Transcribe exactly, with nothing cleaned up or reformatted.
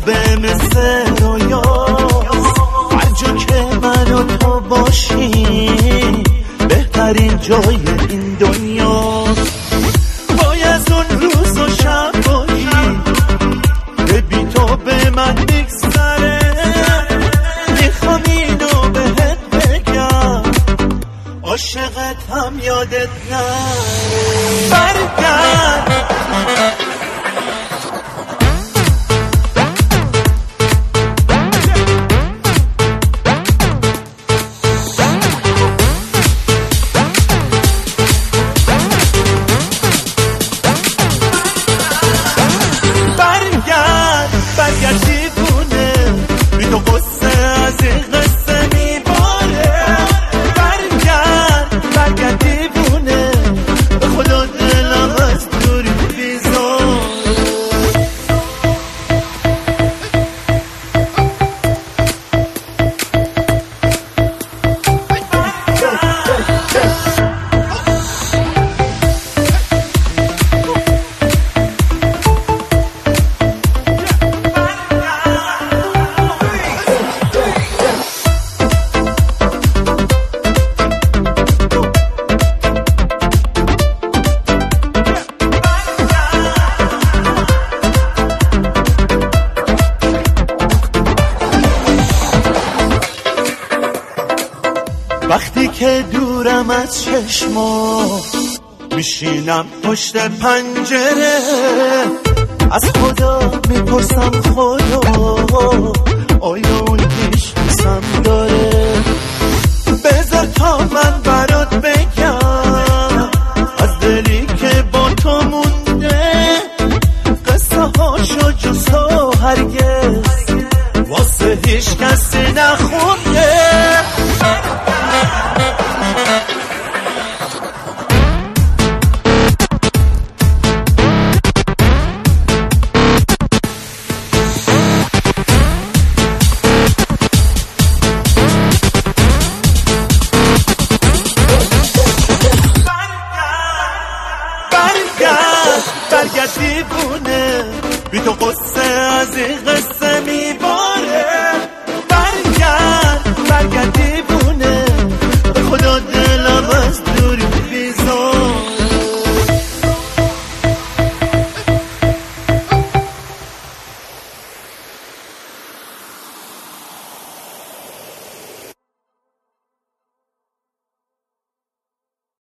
خوبه مثل رویاست، هر جا که من و تو باشیم بهترین جای این دنیاست. وای از اون روز و شب باشی که بی تو به من میگذره، میخوام اینو بهت بگم عاشقت هم یادت نره. برگرد وقتی که دورم از چشما میشینم پشت پنجره، از خدا میپرسم خدا آیا اون هیچ دوستم داره؟ بذار تا من برات بگم از دلی که با تو مونده، قصه هاشو جز تو هرگز واسه هیچ کسی نخونده. برگرد دیوونه، بی تو قصه از این قصه میباره.